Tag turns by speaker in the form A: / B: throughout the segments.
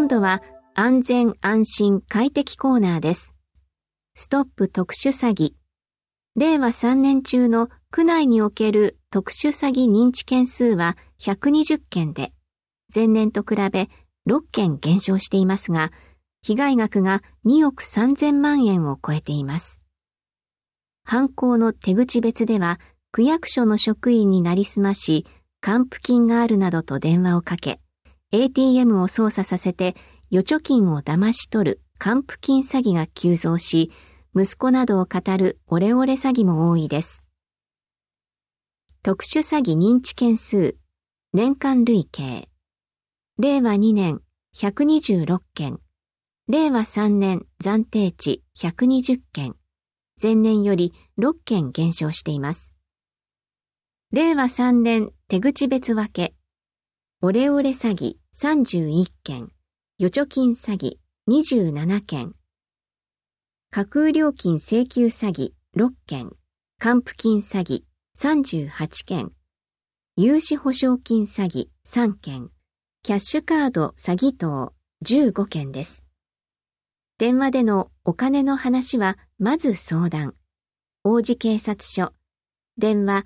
A: 度は安全安心快適コーナーです。ストップ特殊詐欺。令和3年中の区内における特殊詐欺認知件数は120件で、前年と比べ6件減少していますが、被害額が2億3000万円を超えています。犯行の手口別では、区役所の職員になりすまし、還付金があるなどと電話をかけ、ATM を操作させて預貯金を騙し取る還付金詐欺が急増し、息子などを語るオレオレ詐欺も多いです。特殊詐欺認知件数、年間累計。令和2年126件、令和3年暫定値120件、前年より6件減少しています。令和3年手口別分け。オレオレ詐欺31件、預貯金詐欺27件、架空料金請求詐欺6件、還付金詐欺38件、融資保証金詐欺3件、キャッシュカード詐欺等15件です。電話でのお金の話はまず相談。王子警察署、電話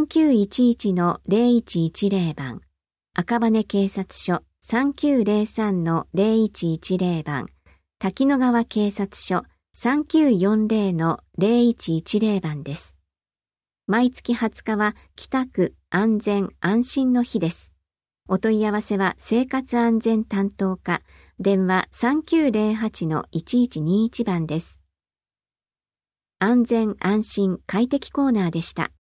A: 3911-0110番、赤羽警察署3903-0110番、滝野川警察署3940-0110番です。毎月20日は北区安全安心の日です。お問い合わせは生活安全担当課、電話3908-1121番です。安全安心快適コーナーでした。